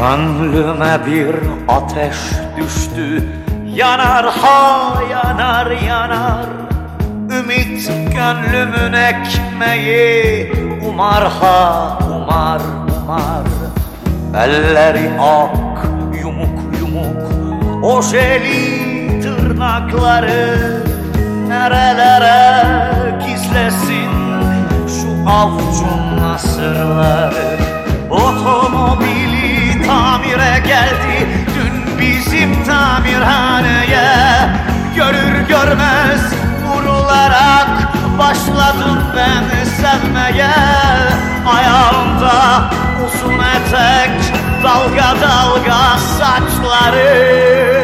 Gönlüme bir ateş düştü, yanar ha yanar yanar. Ümit gönlümün ekmeği, umar ha umar umar. Elleri ak yumuk yumuk, ojeli tırnakları nerelere gizlesin şu avucun nasırları. Otomobili tamire geldi dün bizim tamirhaneye. Görür görmez vurularak başladım ben sevmeye. Ayağımda uzun etek, dalga dalga saçları.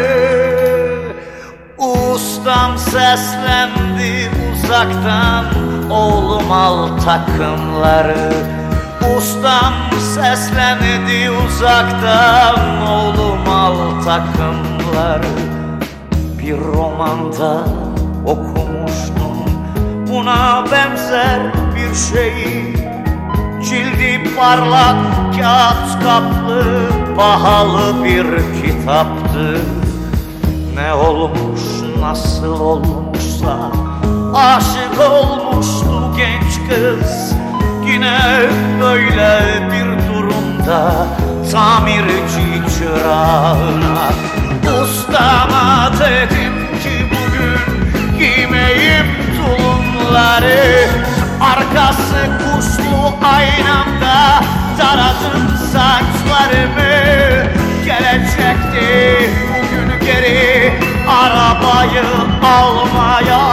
Ustam seslendi uzaktan, oğlum al takımları. Ustam seslendi uzaktan, oğlum al takımları. Bir romanda okumuştum buna benzer bir şeyi. Cildi parlak kağıt kaplı pahalı bir kitaptı. Ne olmuş nasıl olmuşsa aşık olmuştu genç kız. Yine böyle bir durumda tamirci çırağına. Ustama dedim ki bugün giymeyim tulumları. Arkası kuşlu aynamda taradım saçlarımı. Gelecekti bugün geri arabayı almaya.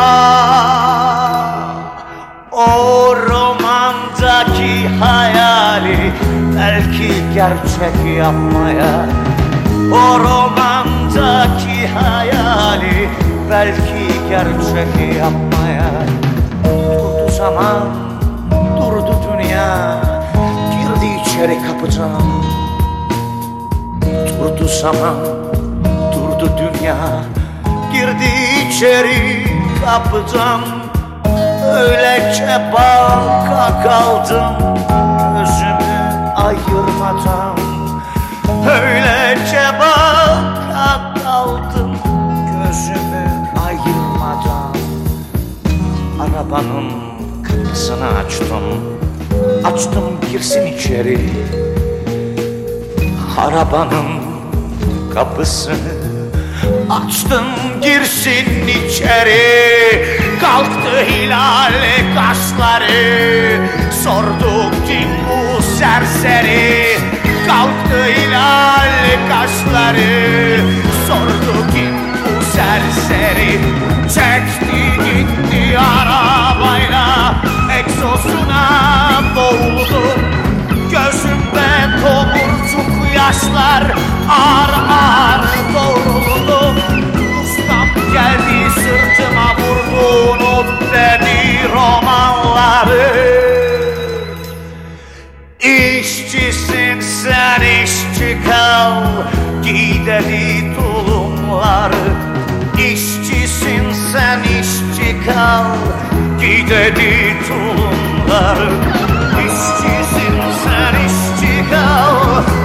O romandaki hayali belki gerçek yapmaya. O romandaki hayali belki gerçek yapmaya. Durdu zaman, durdu dünya, girdi içeri kapıdan. Durdu zaman, durdu dünya, girdi içeri kapıdan. Öylece baka kaldım gözümü ayırmadan. Öylece baka kaldım gözümü ayırmadan. Arabanın kapısını açtım girsin içeri. Arabanın kapısını açtım girsin içeri. Kalktı hilal kaşları, sordu kim bu serseri. Kalktı hilal kaşları, sordu kim bu serseri. Çekti gitti arabayla, egzozuna boğuldu. Gözümde tomurcuk yaşlar ağır ağır doğruldu. Ustam geldi sırtıma vurdu, unut dedi romanları. İşçisin sen işçi kal, giy dedi tulumları. İşçisin sen işçi kal, giy dedi tulumları. İşçisin sen işçi kal,